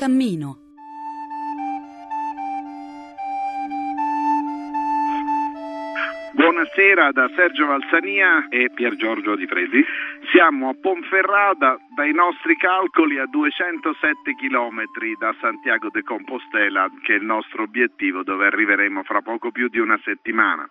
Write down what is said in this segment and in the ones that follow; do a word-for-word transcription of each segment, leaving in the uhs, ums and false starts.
cammino. Buonasera da Sergio Valsania e Pier Giorgio Di Freddi. Siamo a Ponferrada, dai nostri calcoli a duecentosette chilometri da Santiago de Compostela, che è il nostro obiettivo, dove arriveremo fra poco più di una settimana.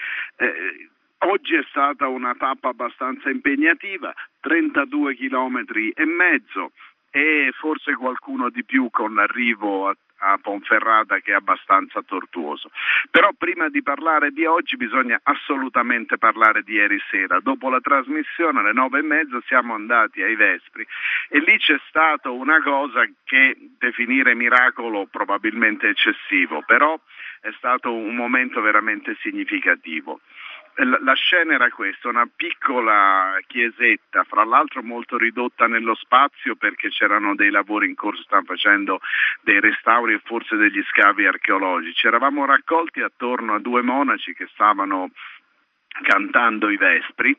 Eh, oggi è stata una tappa abbastanza impegnativa, trentadue chilometri e mezzo, e forse qualcuno di più con l'arrivo a a Ponferrada, che è abbastanza tortuoso. Però prima di parlare di oggi bisogna assolutamente parlare di ieri sera. Dopo la trasmissione alle nove e mezza siamo andati ai Vespri e lì c'è stata una cosa che definire miracolo probabilmente eccessivo, però è stato un momento veramente significativo. La scena era questa, una piccola chiesetta, fra l'altro molto ridotta nello spazio perché c'erano dei lavori in corso, stanno facendo dei restauri e forse degli scavi archeologici. Eravamo raccolti attorno a due monaci che stavano cantando i Vespri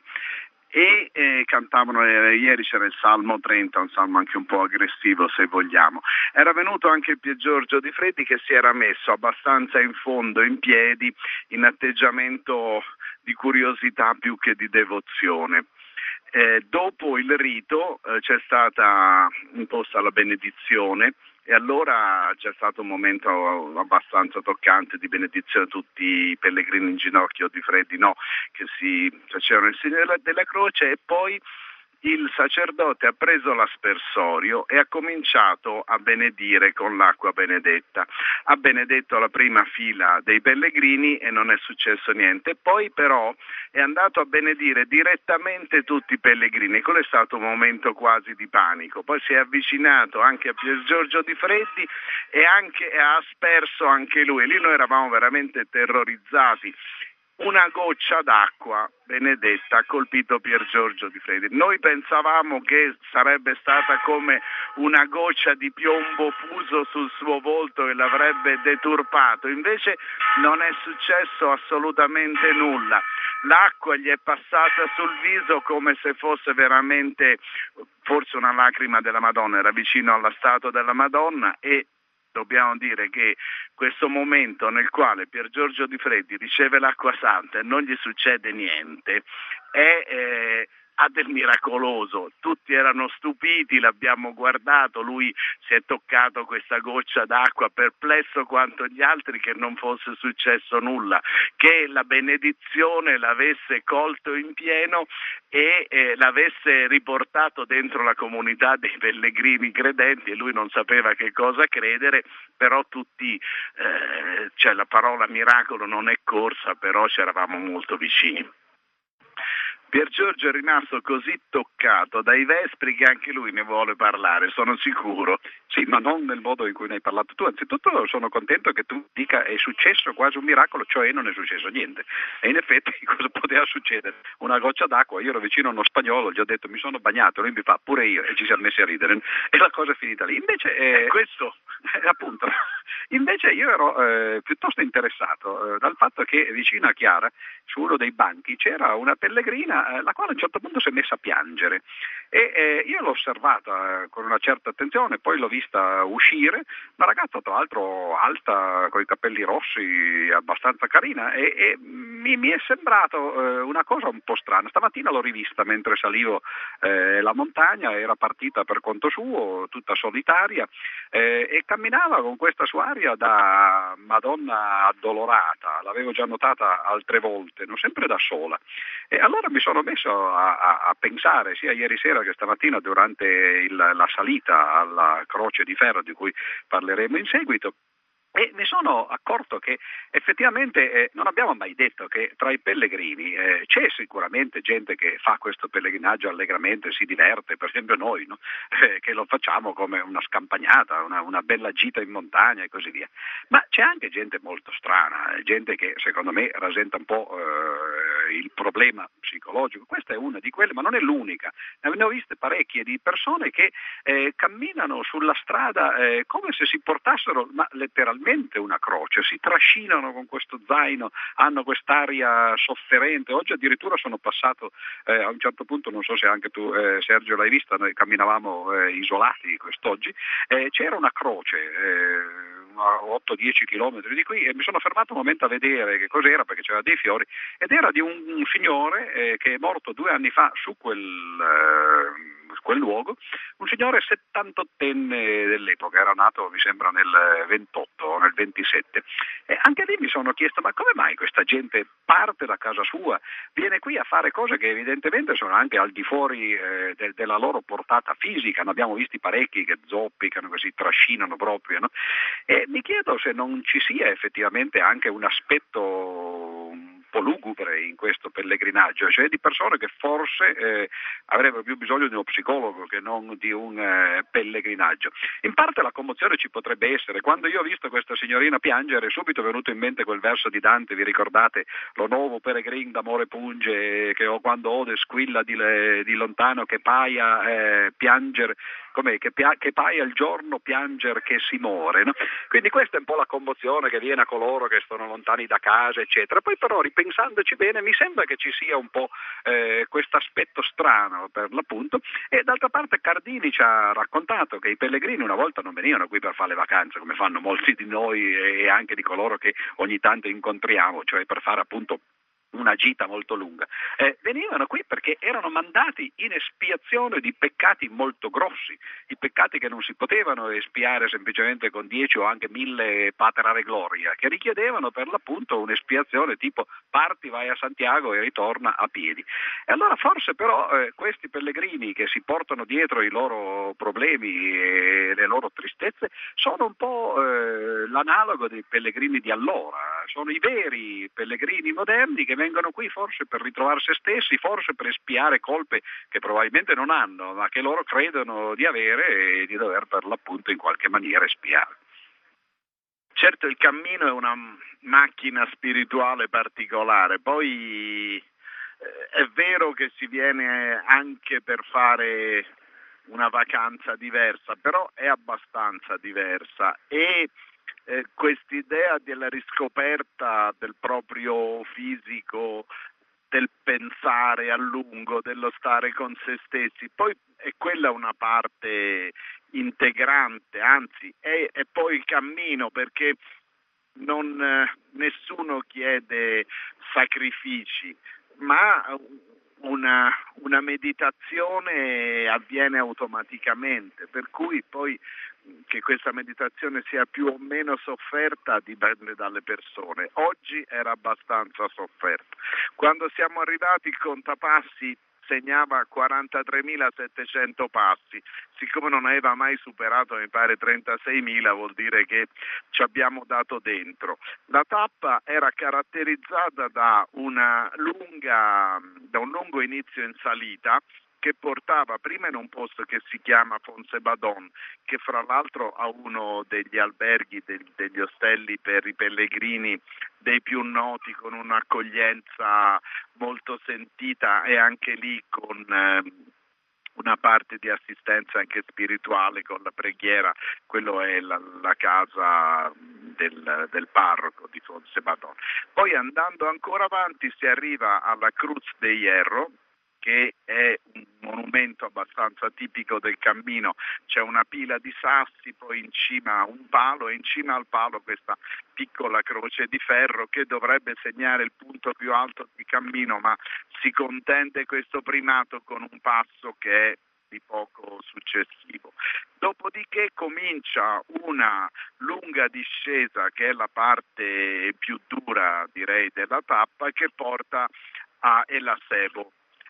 e eh, cantavano, eh, ieri c'era il Salmo trenta, un salmo anche un po' aggressivo se vogliamo. Era venuto anche il Pier Giorgio Di Freddi, che si era messo abbastanza in fondo, in piedi, in atteggiamento di curiosità più che di devozione. Eh, dopo il rito eh, c'è stata imposta la benedizione e allora c'è stato un momento abbastanza toccante di benedizione, tutti i pellegrini in ginocchio, Di Freddi no, che si facevano il segno della, della croce, e poi il sacerdote ha preso l'aspersorio e ha cominciato a benedire con l'acqua benedetta. Ha benedetto la prima fila dei pellegrini e non è successo niente. Poi però è andato a benedire direttamente tutti i pellegrini. Quello è stato un momento quasi di panico. Poi si è avvicinato anche a Pier Giorgio Di Freddi e anche, ha asperso anche lui. E lì noi eravamo veramente terrorizzati. Una goccia d'acqua benedetta ha colpito Pier Giorgio Di Freddi. Noi pensavamo che sarebbe stata come una goccia di piombo fuso sul suo volto e l'avrebbe deturpato, invece non è successo assolutamente nulla. L'acqua gli è passata sul viso come se fosse veramente forse una lacrima della Madonna, era vicino alla statua della Madonna, e dobbiamo dire che questo momento nel quale Pier Giorgio Di Freddi riceve l'acqua santa e non gli succede niente è eh, ha del miracoloso. Tutti erano stupiti, l'abbiamo guardato, lui si è toccato questa goccia d'acqua, perplesso quanto gli altri che non fosse successo nulla, che la benedizione l'avesse colto in pieno e eh, l'avesse riportato dentro la comunità dei pellegrini credenti, e lui non sapeva che cosa credere, però tutti, eh, cioè la parola miracolo non è corsa, però ci eravamo molto vicini. Pier Giorgio è rimasto così toccato dai Vespri che anche lui ne vuole parlare, sono sicuro. Sì, ma non nel modo in cui ne hai parlato tu. Anzitutto sono contento che tu dica è successo quasi un miracolo, cioè non è successo niente. E in effetti cosa poteva succedere? Una goccia d'acqua, io ero vicino a uno spagnolo, gli ho detto mi sono bagnato, lui mi fa pure io, e ci siamo messi a ridere. E la cosa è finita lì. Invece eh, questo eh, appunto, invece io ero eh, piuttosto interessato eh, dal fatto che vicino a Chiara, su uno dei banchi, c'era una pellegrina eh, la quale a un certo punto si è messa a piangere. E eh, io l'ho osservata eh, con una certa attenzione, poi l'ho vista uscire, una ragazza tra l'altro alta, con i capelli rossi, abbastanza carina, e, e mi, mi è sembrato eh, una cosa un po' strana. Stamattina l'ho rivista mentre salivo eh, la montagna, era partita per conto suo, tutta solitaria, eh, e camminava con questa sua aria da Madonna addolorata, l'avevo già notata altre volte, non sempre da sola. E allora mi sono messo a, a, a pensare, sia ieri sera che stamattina durante il, la salita alla Croce di Ferro, di cui parleremo in seguito, e mi sono accorto che effettivamente eh, non abbiamo mai detto che tra i pellegrini eh, c'è sicuramente gente che fa questo pellegrinaggio allegramente, si diverte, per esempio noi, no? eh, che lo facciamo come una scampagnata, una, una bella gita in montagna e così via. Ma c'è anche gente molto strana, gente che secondo me rasenta un po' eh, eh, il problema psicologico. Questa è una di quelle, ma non è l'unica. Ne ho viste parecchie di persone che eh, camminano sulla strada eh, come se si portassero ma letteralmente una croce, si trascinano con questo zaino, hanno quest'aria sofferente. Oggi addirittura sono passato eh, a un certo punto, non so se anche tu eh, Sergio l'hai vista, noi camminavamo eh, isolati quest'oggi, eh, c'era una croce eh, a otto dieci chilometri di qui e mi sono fermato un momento a vedere che cos'era, perché c'era dei fiori, ed era di un, un signore eh, che è morto due anni fa su quel, eh, quel luogo, un signore settantottenne dell'epoca, era nato mi sembra nel ventotto o nel ventisette, e anche lì mi sono chiesto ma come mai questa gente parte da casa sua, viene qui a fare cose che evidentemente sono anche al di fuori eh, de- della loro portata fisica. Ne abbiamo visti parecchi che zoppicano, che si trascinano proprio, no? E mi chiedo se non ci sia effettivamente anche un aspetto un po' lugubre in questo pellegrinaggio, cioè di persone che forse eh, avrebbero più bisogno di uno psicologo che non di un eh, pellegrinaggio. In parte la commozione ci potrebbe essere. Quando io ho visto questa signorina piangere, subito è venuto in mente quel verso di Dante, vi ricordate? Lo nuovo peregrin d'amore punge, che ho quando ode squilla di, le, di lontano, che paia eh, pianger, com'è? Che, pia, che paia il giorno pianger che si muore, no? Quindi questa è un po' la commozione che viene a coloro che sono lontani da casa, eccetera. Poi però ripensandoci bene mi sembra che ci sia un po' eh, questo aspetto strano per l'appunto, e d'altra parte Cardini ci ha raccontato che i pellegrini una volta non venivano qui per fare le vacanze come fanno molti di noi e anche di coloro che ogni tanto incontriamo, cioè per fare appunto una gita molto lunga, eh, venivano qui perché erano mandati in espiazione di peccati molto grossi, i peccati che non si potevano espiare semplicemente con dieci o anche mille pater ave gloria, che richiedevano per l'appunto un'espiazione tipo parti, vai a Santiago e ritorna a piedi. E allora forse però eh, questi pellegrini che si portano dietro i loro problemi e le loro tristezze sono un po' eh, l'analogo dei pellegrini di allora, sono i veri pellegrini moderni che vengono qui forse per ritrovare se stessi, forse per espiare colpe che probabilmente non hanno, ma che loro credono di avere e di dover per l'appunto in qualche maniera espiare. Certo, il cammino è una macchina spirituale particolare, poi eh, è vero che si viene anche per fare una vacanza diversa, però è abbastanza diversa e Eh, quest'idea della riscoperta del proprio fisico, del pensare a lungo, dello stare con se stessi, poi è quella una parte integrante, anzi è, è poi il cammino, perché non, eh, nessuno chiede sacrifici, ma una, una meditazione avviene automaticamente, per cui poi che questa meditazione sia più o meno sofferta dipende dalle persone. Oggi era abbastanza sofferta. Quando siamo arrivati il contapassi segnava quarantatremilasettecento passi, siccome non aveva mai superato mi pare trentaseimila, vuol dire che ci abbiamo dato dentro. La tappa era caratterizzata da una lunga, da un lungo inizio in salita che portava prima in un posto che si chiama Fonsebadon, che fra l'altro ha uno degli alberghi, degli, degli ostelli per i pellegrini dei più noti, con un'accoglienza molto sentita e anche lì con eh, una parte di assistenza anche spirituale con la preghiera. Quello è la, la casa del, del parroco di Fonsebadon. Poi andando ancora avanti si arriva alla Cruz de Hierro, che è un monumento abbastanza tipico del cammino. C'è una pila di sassi, poi in cima un palo e in cima al palo questa piccola croce di ferro che dovrebbe segnare il punto più alto di cammino, ma si contende questo primato con un passo che è di poco successivo. Dopodiché comincia una lunga discesa che è la parte più dura, direi, della tappa, che porta a El Acebo,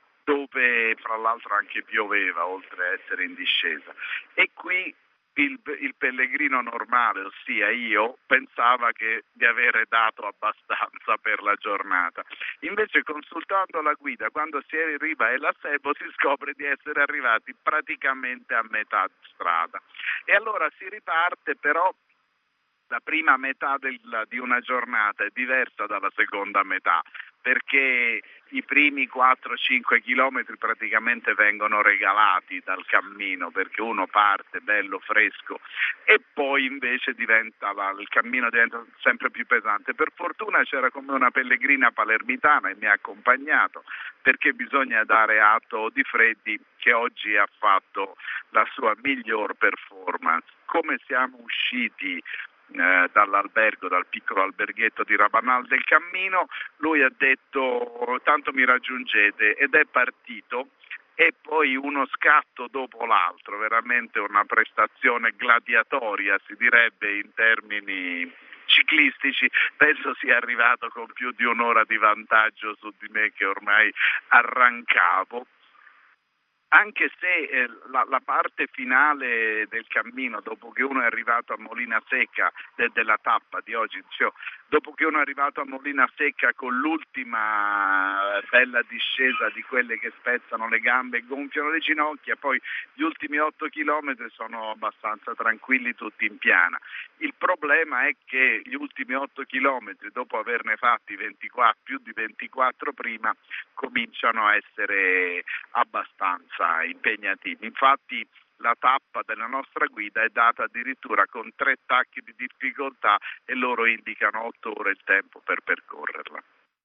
dove fra l'altro anche pioveva oltre a essere in discesa, e qui il, il pellegrino normale, ossia io, pensava che di avere dato abbastanza per la giornata. Invece consultando la guida, quando si arriva a El Acebo si scopre di essere arrivati praticamente a metà strada, e allora si riparte. Però la prima metà del, di una giornata è diversa dalla seconda metà, perché i primi quattro cinque chilometri praticamente vengono regalati dal cammino, perché uno parte bello fresco e poi invece diventa il cammino diventa sempre più pesante. Per fortuna c'era come una pellegrina palermitana e mi ha accompagnato, perché bisogna dare atto Di Freddi che oggi ha fatto la sua miglior performance. Come siamo usciti Eh, dall'albergo, dal piccolo alberghetto di Rabanal del Cammino, lui ha detto tanto mi raggiungete, ed è partito, e poi uno scatto dopo l'altro, veramente una prestazione gladiatoria si direbbe in termini ciclistici. Penso sia arrivato con più di un'ora di vantaggio su di me che ormai arrancavo. Anche se eh, la, la parte finale del cammino, dopo che uno è arrivato a Molina Secca, de, della tappa di oggi, cioè, dopo che uno è arrivato a Molina Secca con l'ultima bella discesa di quelle che spezzano le gambe e gonfiano le ginocchia, poi gli ultimi otto chilometri sono abbastanza tranquilli tutti in piana. Il problema è che gli ultimi otto chilometri, dopo averne fatti ventiquattro, più di ventiquattro prima, cominciano a essere abbastanza impegnativi. Infatti la tappa della nostra guida è data addirittura con tre tacchi di difficoltà e loro indicano otto ore il tempo per percorrerla.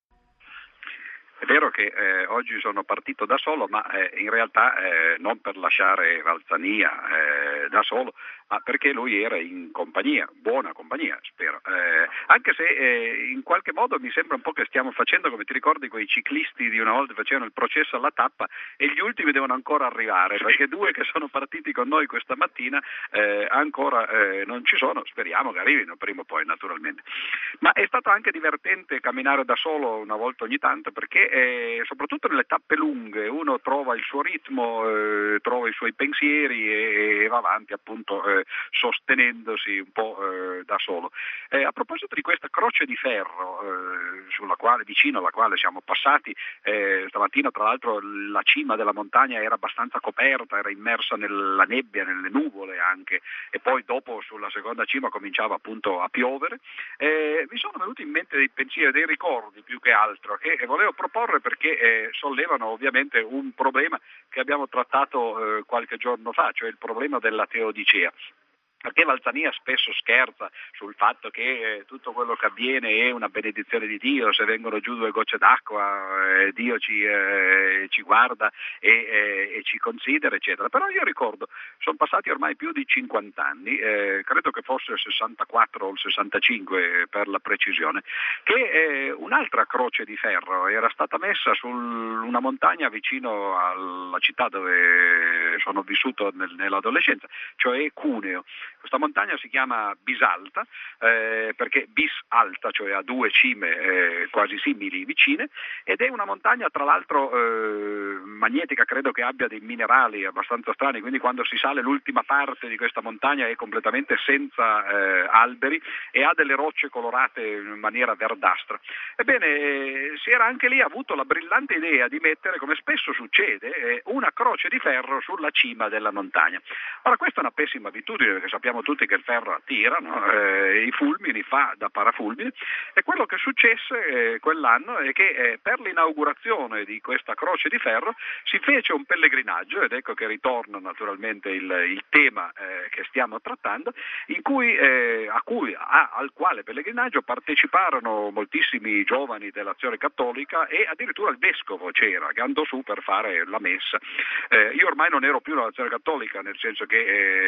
È vero che eh, oggi sono partito da solo, ma eh, in realtà eh, non per lasciare Valzania eh, da solo, ma perché lui era in compagnia, buona compagnia, spero. Eh, anche se eh, in qualche modo mi sembra un po' che stiamo facendo, come ti ricordi, quei ciclisti di una volta facevano il processo alla tappa e gli ultimi devono ancora arrivare, perché due che sono partiti con noi questa mattina eh, ancora eh, non ci sono, speriamo che arrivino prima o poi naturalmente. Ma è stato anche divertente camminare da solo una volta ogni tanto, perché eh, soprattutto nelle tappe lunghe uno trova il suo ritmo, eh, trova i suoi pensieri e, e va avanti appunto eh, sostenendosi un po' eh, da solo. Eh, a proposito di questa croce di ferro eh, sulla quale, vicino alla quale siamo passati, eh, stamattina tra l'altro la cima della montagna era abbastanza coperta, era immersa nella nebbia, nelle nuvole anche, e poi dopo sulla seconda cima cominciava appunto a piovere. Eh, mi sono venuti in mente dei pensieri, dei ricordi più che altro, che volevo proporre perché eh, sollevano ovviamente un problema che abbiamo trattato eh, qualche giorno fa, cioè il problema della teodicea. Perché Valzania spesso scherza sul fatto che eh, tutto quello che avviene è una benedizione di Dio, se vengono giù due gocce d'acqua eh, Dio ci, eh, ci guarda e, eh, e ci considera, eccetera. Però io ricordo, sono passati ormai più di cinquanta anni, eh, credo che fosse il sessantaquattro o il sessantacinque per la precisione, che eh, un'altra croce di ferro era stata messa su una montagna vicino alla città dove sono vissuto nel, nell'adolescenza, cioè Cuneo. Questa montagna si chiama Bisalta eh, perché bis alta, cioè ha due cime eh, quasi simili vicine, ed è una montagna tra l'altro eh, magnetica, credo che abbia dei minerali abbastanza strani, quindi quando si sale l'ultima parte di questa montagna è completamente senza eh, alberi e ha delle rocce colorate in maniera verdastra. Ebbene, eh, si era anche lì avuto la brillante idea di mettere, come spesso succede, eh, una croce di ferro sulla cima della montagna. Ora, questa è una pessima abitudine, perché sappiamo tutti che il ferro attira, no? eh, i fulmini fa da parafulmine, e quello che successe eh, quell'anno è che eh, per l'inaugurazione di questa croce di ferro si fece un pellegrinaggio, ed ecco che ritorna naturalmente il, il tema eh, che stiamo trattando, in cui, eh, a cui, a, al quale pellegrinaggio parteciparono moltissimi giovani dell'Azione Cattolica e addirittura il vescovo c'era, che andò su per fare la messa. Eh, io ormai non ero più nell'Azione Cattolica, nel senso che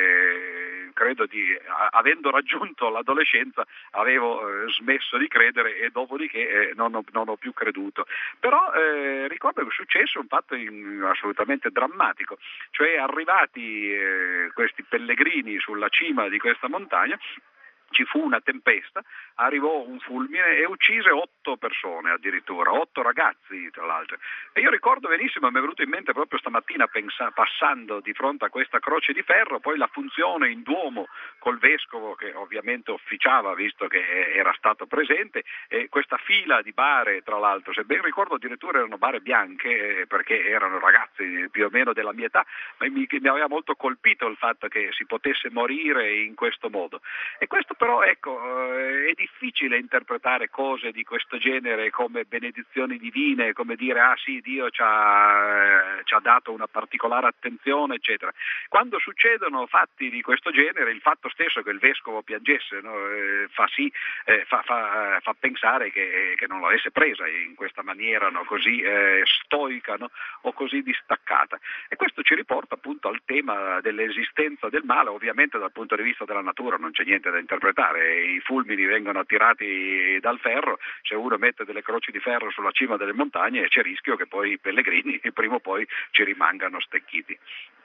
eh, credo di, a, avendo raggiunto l'adolescenza, avevo eh, smesso di credere e dopodiché eh, non, ho, non ho più creduto. Però eh, ricordo che è successo un fatto in, assolutamente drammatico, cioè arrivati eh, questi pellegrini sulla cima di questa montagna, ci fu una tempesta, arrivò un fulmine e uccise otto persone addirittura, otto ragazzi tra l'altro. E io ricordo benissimo, mi è venuto in mente proprio stamattina pensa, passando di fronte a questa croce di ferro, poi la funzione in Duomo col vescovo che ovviamente officiava visto che era stato presente, e questa fila di bare tra l'altro, se ben ricordo addirittura erano bare bianche eh, perché erano ragazzi più o meno della mia età, ma mi, mi aveva molto colpito il fatto che si potesse morire in questo modo. E questo però ecco, è difficile interpretare cose di questo questo genere come benedizioni divine, come dire ah sì, Dio ci ha, eh, ci ha dato una particolare attenzione, eccetera. Quando succedono fatti di questo genere, il fatto stesso che il vescovo piangesse, no, eh, fa sì, eh, fa, fa, fa pensare che, che non l'avesse presa in questa maniera, no, così eh, stoica, no, o così distaccata. E questo ci riporta appunto al tema dell'esistenza del male. Ovviamente dal punto di vista della natura non c'è niente da interpretare, i fulmini vengono attirati dal ferro, se uno mette delle croci di ferro sulla cima delle montagne c'è rischio che poi i pellegrini prima o poi ci rimangano stecchiti.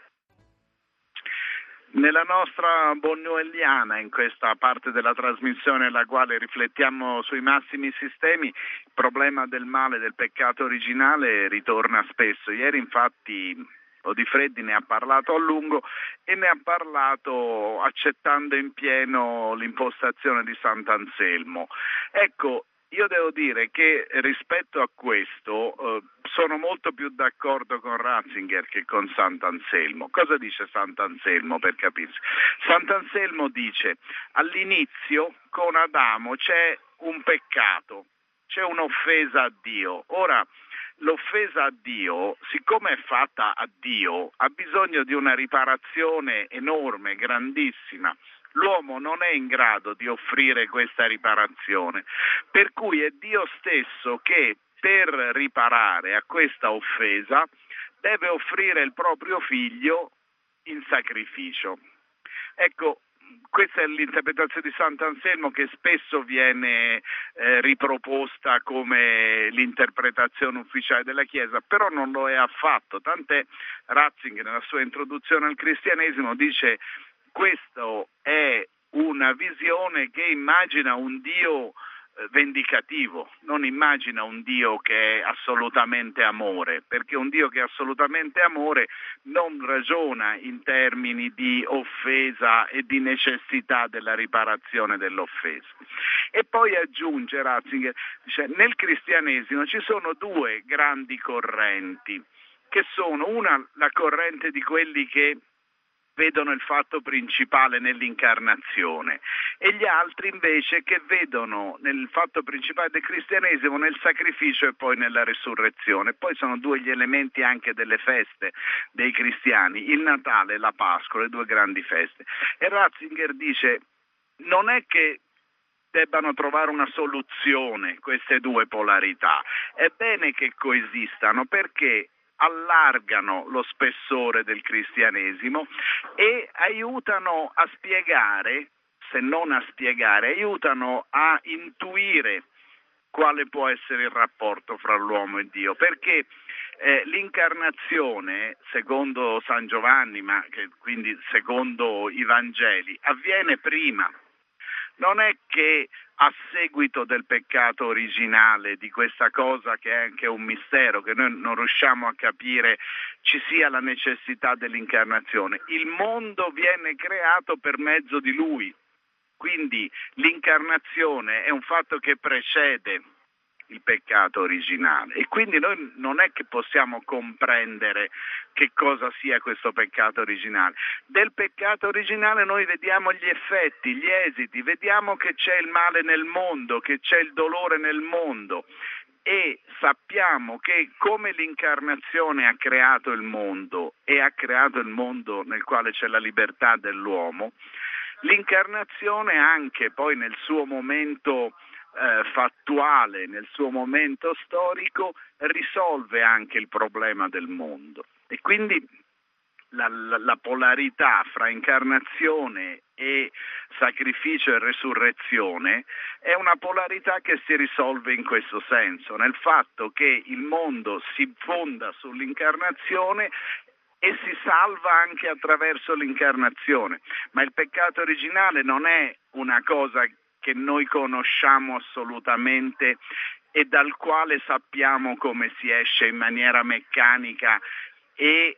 Nella nostra bonnoelliana, in questa parte della trasmissione nella quale riflettiamo sui massimi sistemi, il problema del male, del peccato originale ritorna spesso. Ieri infatti Odifreddi ne ha parlato a lungo e ne ha parlato accettando in pieno l'impostazione di Sant'Anselmo. Ecco, io devo dire che rispetto a questo eh, sono molto più d'accordo con Ratzinger che con Sant'Anselmo. Cosa dice Sant'Anselmo, per capirsi? Sant'Anselmo dice: all'inizio con Adamo c'è un peccato, c'è un'offesa a Dio. Ora, l'offesa a Dio, siccome è fatta a Dio, ha bisogno di una riparazione enorme, grandissima. L'uomo non è in grado di offrire questa riparazione, per cui è Dio stesso che per riparare a questa offesa deve offrire il proprio figlio in sacrificio. Ecco, questa è l'interpretazione di Sant'Anselmo che spesso viene eh, riproposta come l'interpretazione ufficiale della Chiesa, però non lo è affatto, tant'è Ratzinger nella sua introduzione al cristianesimo dice: questo è una visione che immagina un Dio vendicativo, non immagina un Dio che è assolutamente amore, perché un Dio che è assolutamente amore non ragiona in termini di offesa e di necessità della riparazione dell'offesa. E poi aggiunge Ratzinger, dice, nel cristianesimo ci sono due grandi correnti, che sono una la corrente di quelli che vedono il fatto principale nell'incarnazione e gli altri invece che vedono nel fatto principale del cristianesimo nel sacrificio e poi nella resurrezione. Poi sono due gli elementi anche delle feste dei cristiani, il Natale e la Pasqua, le due grandi feste. E Ratzinger dice: non è che debbano trovare una soluzione queste due polarità, è bene che coesistano perché allargano lo spessore del cristianesimo e aiutano a spiegare, se non a spiegare, aiutano a intuire quale può essere il rapporto fra l'uomo e Dio, perché eh, l'incarnazione, secondo San Giovanni, ma che, quindi secondo i Vangeli, avviene prima. Non è che a seguito del peccato originale, di questa cosa che è anche un mistero, che noi non riusciamo a capire, ci sia la necessità dell'incarnazione. Il mondo viene creato per mezzo di Lui, quindi l'incarnazione è un fatto che precede il peccato originale e quindi noi non è che possiamo comprendere che cosa sia questo peccato originale. Del peccato originale noi vediamo gli effetti, gli esiti, vediamo che c'è il male nel mondo, che c'è il dolore nel mondo e sappiamo che come l'incarnazione ha creato il mondo e ha creato il mondo nel quale c'è la libertà dell'uomo, l'incarnazione anche poi nel suo momento Eh, fattuale, nel suo momento storico, risolve anche il problema del mondo. E quindi la, la, la polarità fra incarnazione e sacrificio e resurrezione è una polarità che si risolve in questo senso, nel fatto che il mondo si fonda sull'incarnazione e si salva anche attraverso l'incarnazione, ma il peccato originale non è una cosa che noi conosciamo assolutamente e dal quale sappiamo come si esce in maniera meccanica e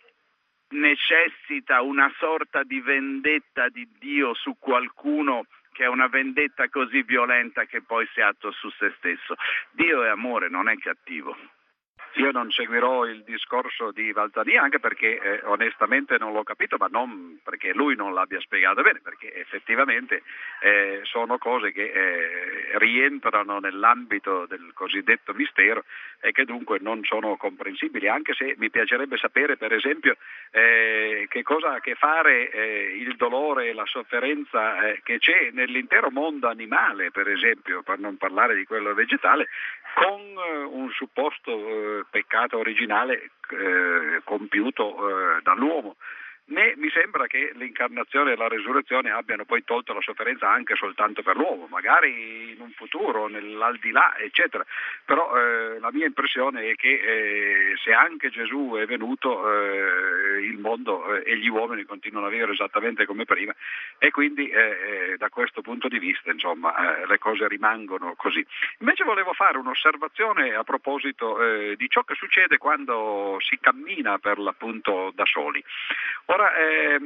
necessita una sorta di vendetta di Dio su qualcuno che è una vendetta così violenta che poi si attua su se stesso. Dio è amore, non è cattivo. Io non seguirò il discorso di Valsania, anche perché eh, onestamente non l'ho capito, ma non perché lui non l'abbia spiegato bene, perché effettivamente eh, sono cose che eh, rientrano nell'ambito del cosiddetto mistero e che dunque non sono comprensibili, anche se mi piacerebbe sapere per esempio eh, che cosa ha a che fare eh, il dolore e la sofferenza eh, che c'è nell'intero mondo animale, per esempio, per non parlare di quello vegetale, con eh, un supposto eh, peccato originale eh, compiuto eh, dall'uomo. Né mi sembra che l'incarnazione e la resurrezione abbiano poi tolto la sofferenza anche soltanto per l'uomo, magari in un futuro, nell'aldilà, eccetera. Però eh, la mia impressione è che eh, se anche Gesù è venuto, eh, il mondo eh, e gli uomini continuano a vivere esattamente come prima, e quindi eh, da questo punto di vista, insomma, eh, le cose rimangono così. Invece volevo fare un'osservazione a proposito eh, di ciò che succede quando si cammina per l'appunto da soli. Ora, eh,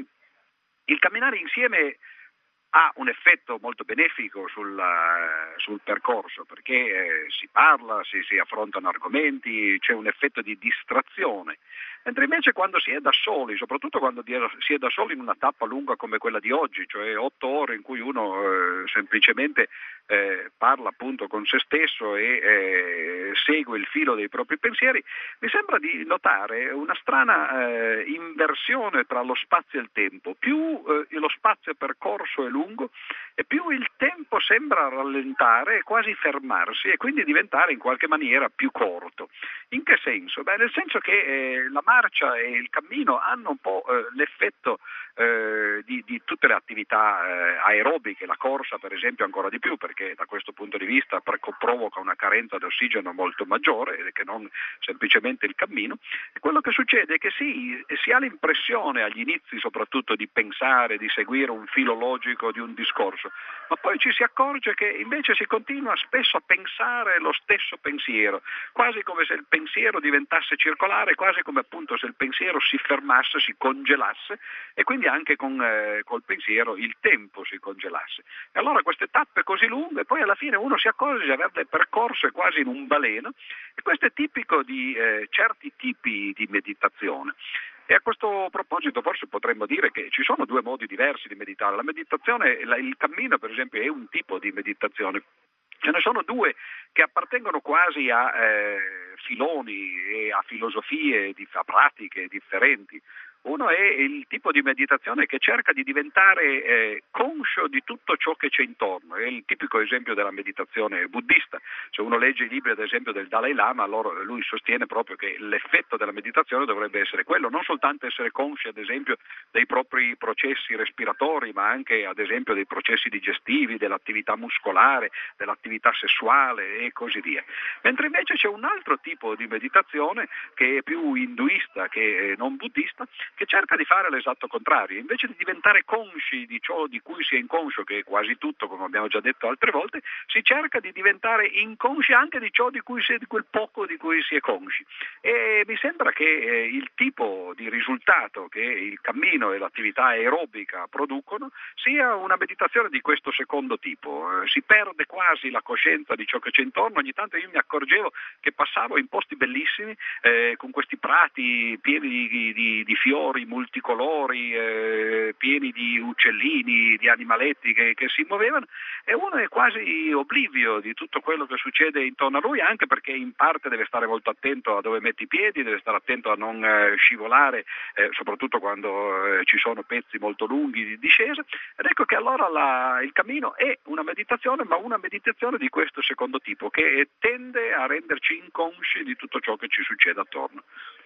il camminare insieme ha un effetto molto benefico sul, uh, sul percorso, perché eh, si parla, si, si affrontano argomenti, c'è un effetto di distrazione. Mentre invece quando si è da soli, soprattutto quando si è da soli in una tappa lunga come quella di oggi, cioè otto ore in cui uno eh, semplicemente eh, parla appunto con se stesso e eh, segue il filo dei propri pensieri, mi sembra di notare una strana eh, inversione tra lo spazio e il tempo. Più eh, lo spazio percorso è lungo e più il tempo sembra rallentare e quasi fermarsi e quindi diventare in qualche maniera più corto. In che senso? Beh, nel senso che eh, la marcia e il cammino hanno un po' eh, l'effetto eh, di, di tutte le attività eh, aerobiche, la corsa per esempio ancora di più, perché da questo punto di vista provoca una carenza di ossigeno molto maggiore che non semplicemente il cammino. E quello che succede è che si, si ha l'impressione agli inizi soprattutto di pensare, di seguire un filo logico di un discorso, ma poi ci si accorge che invece si continua spesso a pensare lo stesso pensiero, quasi come se il pensiero diventasse circolare, quasi come appunto se il pensiero si fermasse, si congelasse e quindi anche con eh, col pensiero il tempo si congelasse. E allora queste tappe così lunghe, poi alla fine uno si accorge di averle percorse quasi in un baleno, e questo è tipico di eh, certi tipi di meditazione. E a questo proposito forse potremmo dire che ci sono due modi diversi di meditare. La meditazione, il cammino per esempio è un tipo di meditazione. Ce ne sono due che appartengono quasi a eh, filoni e a filosofie, a pratiche differenti. Uno è il tipo di meditazione che cerca di diventare eh, conscio di tutto ciò che c'è intorno, è il tipico esempio della meditazione buddista. Se uno legge i libri ad esempio del Dalai Lama, allora lui sostiene proprio che l'effetto della meditazione dovrebbe essere quello, non soltanto essere consci ad esempio dei propri processi respiratori, ma anche ad esempio dei processi digestivi, dell'attività muscolare, dell'attività sessuale e così via. Mentre invece c'è un altro tipo di meditazione che è più induista che non buddista, che cerca di fare l'esatto contrario. Invece di diventare consci di ciò di cui si è inconscio, che è quasi tutto, come abbiamo già detto altre volte, si cerca di diventare inconsci anche di ciò di cui si è, di quel poco di cui si è consci. E mi sembra che eh, il tipo di risultato che il cammino e l'attività aerobica producono sia una meditazione di questo secondo tipo. Eh, si perde quasi la coscienza di ciò che c'è intorno. Ogni tanto io mi accorgevo che passavo in posti bellissimi eh, con questi prati pieni di, di, di fiori multicolori, eh, pieni di uccellini, di animaletti che, che si muovevano, e uno è quasi oblivio di tutto quello che succede intorno a lui, anche perché in parte deve stare molto attento a dove mette i piedi, deve stare attento a non eh, scivolare, eh, soprattutto quando eh, ci sono pezzi molto lunghi di discesa. Ed ecco che allora la, il cammino è una meditazione, ma una meditazione di questo secondo tipo, che tende a renderci inconsci di tutto ciò che ci succede attorno.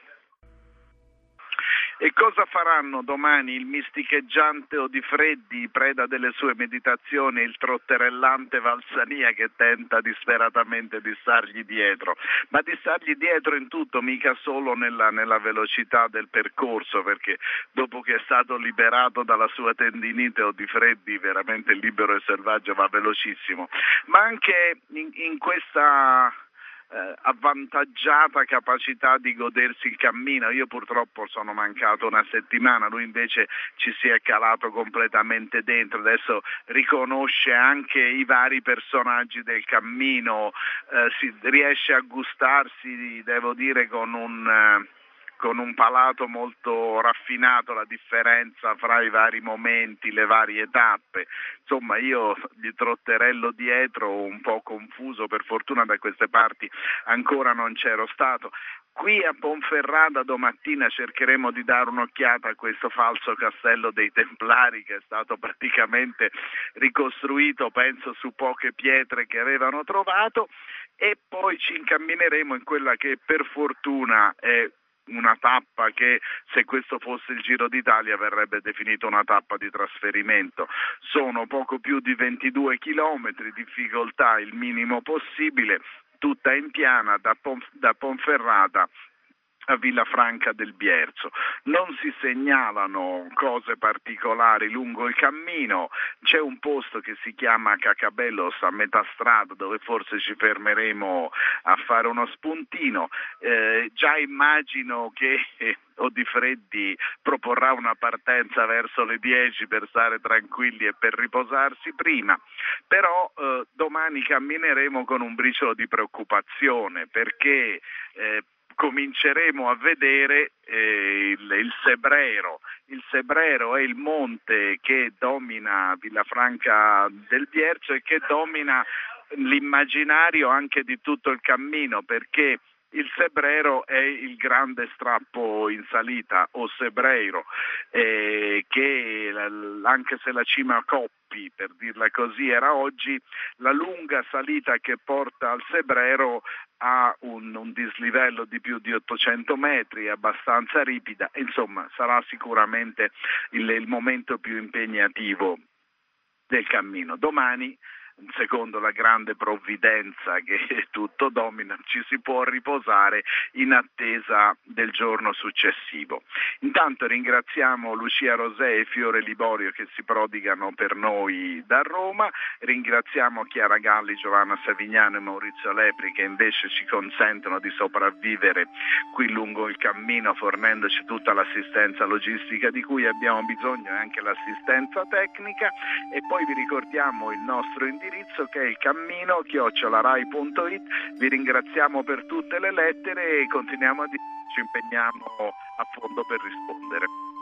E cosa faranno domani il misticheggiante Odifreddi, preda delle sue meditazioni, il trotterellante Valsania che tenta disperatamente di stargli dietro? Ma di stargli dietro in tutto, mica solo nella, nella velocità del percorso, perché dopo che è stato liberato dalla sua tendinite Odifreddi, veramente libero e selvaggio, va velocissimo, ma anche in, in questa... Eh, avvantaggiata capacità di godersi il cammino. Io purtroppo sono mancato una settimana, lui invece ci si è calato completamente dentro, adesso riconosce anche i vari personaggi del cammino, eh, si riesce a gustarsi, devo dire, con un... Eh, con un palato molto raffinato la differenza fra i vari momenti, le varie tappe. Insomma, io gli trotterello dietro un po' confuso, per fortuna da queste parti ancora non c'ero stato. Qui a Ponferrada domattina cercheremo di dare un'occhiata a questo falso castello dei Templari che è stato praticamente ricostruito, penso, su poche pietre che avevano trovato, e poi ci incammineremo in quella che per fortuna è una tappa che, se questo fosse il Giro d'Italia, verrebbe definita una tappa di trasferimento. Sono poco più di ventidue chilometri, difficoltà il minimo possibile, tutta in piana da, Pon- da Ponferrada a Villafranca del Bierzo. Non si segnalano cose particolari lungo il cammino, c'è un posto che si chiama Cacabellos a metà strada dove forse ci fermeremo a fare uno spuntino. Eh, già immagino che eh, Odifreddi proporrà una partenza verso le dieci per stare tranquilli e per riposarsi prima, però eh, domani cammineremo con un briciolo di preoccupazione perché eh, cominceremo a vedere eh, il, il Sebrero. Il Sebrero è il monte che domina Villafranca del Bierzo e che domina l'immaginario anche di tutto il cammino, perché il Sebrero è il grande strappo in salita, o Sebreiro, eh, che anche se la cima Coppi, per dirla così, era oggi, la lunga salita che porta al Sebrero ha un, un dislivello di più di ottocento metri, è abbastanza ripida, insomma sarà sicuramente il, il momento più impegnativo del cammino. Domani, secondo la grande provvidenza che tutto domina, ci si può riposare in attesa del giorno successivo. Intanto ringraziamo Lucia Rosè e Fiore Liborio che si prodigano per noi da Roma, ringraziamo Chiara Galli, Giovanna Savignano e Maurizio Lepri che invece ci consentono di sopravvivere qui lungo il cammino fornendoci tutta l'assistenza logistica di cui abbiamo bisogno e anche l'assistenza tecnica, e poi vi ricordiamo il nostro indirizzo che è il cammino chiocciola rai punto it. Vi ringraziamo per tutte le lettere e continuiamo a dire, ci impegniamo a fondo per rispondere.